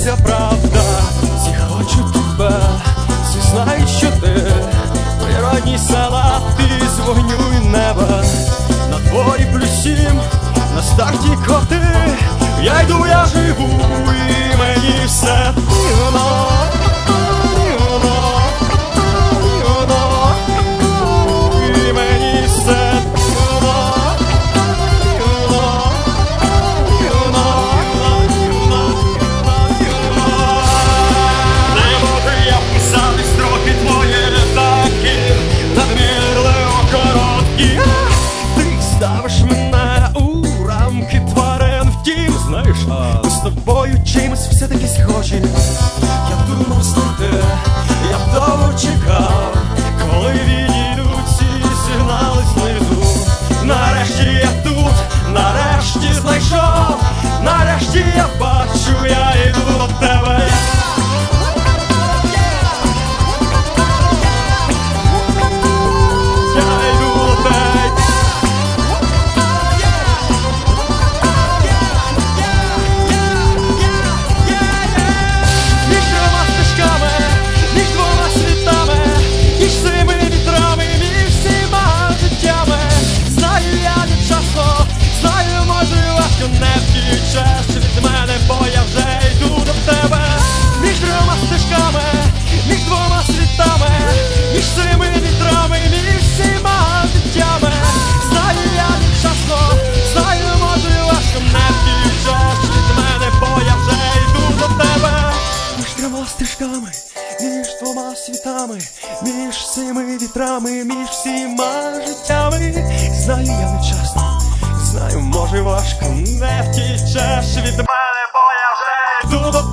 вся правда. Всі хочуть тебе, всі знають, що ти природній салат із вогню і неба. На дворі +7, на старті коти. Я йду, я живу, і мені все рівно. І мені все рівно. Не можу я вписати строки твої такі надмірливо короткі. Ти ставиш мене у рамки тварин. Втім, знаєш, ми з тобою чимось все-таки схожі. Я думав знайти, я довго чекав, коли відійдуть ці сигнали знизу. Нарешті я тут, нарешті знайшов, нарешті я бачу, я йду до тебе. Між двома світами, між всіми вітрами, між всіма життями. Знаю, я нечасно, знаю, може важко, не втічеш від мене, бо я вже йду до тебе.